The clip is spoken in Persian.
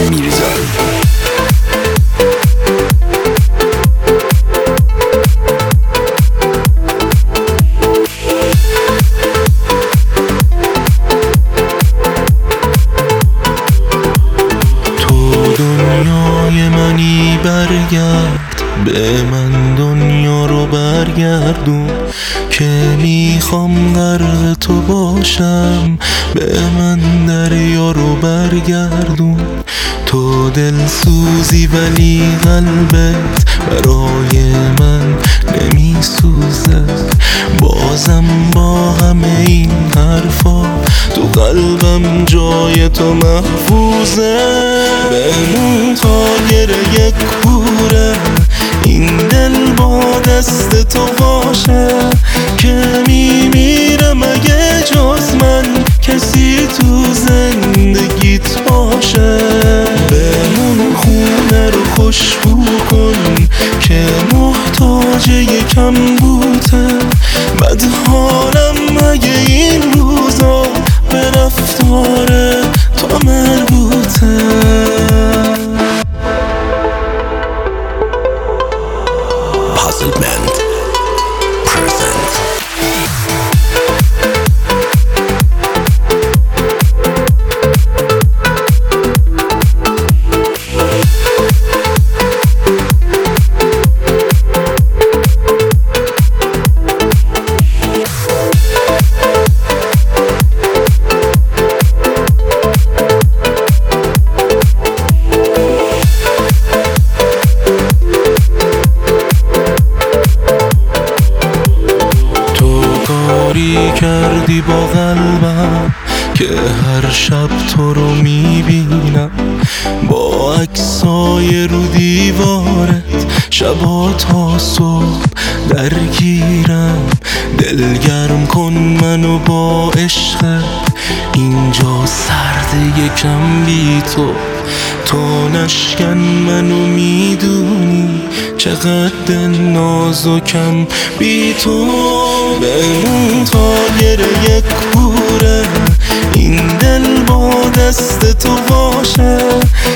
میرزایی. دنیای منی برگرد، به من دنیا رو برگردون که میخوام غرق تو باشم، به من دریا رو برگردون. تو دل سوزی ولی قلبت برای من نمیسوزه، بازم با همه این حرفا تو قلبم جای تو محفوظه. بمون تا گره یک کوره، این دل با دست تو باشه که میمیرم اگه جز من کسی تو زندگیت باشه. بمون خونه رو خوشبو کن که محتاج یکم بوته، بد حالم اگه این روزا به رفتار تو مربوطه. Puzzlement present. کردی با قلبم که هر شب تو رو میبینم، با عکسای رو دیوارت شبا تا صبح درگیرم. دلگرم کن منو با عشقت، اینجا سرد یکم بی تو نشکن منو میدونی چقدر نازکم بی تو. بمون تا گره کوره، این دل با دست تو باشه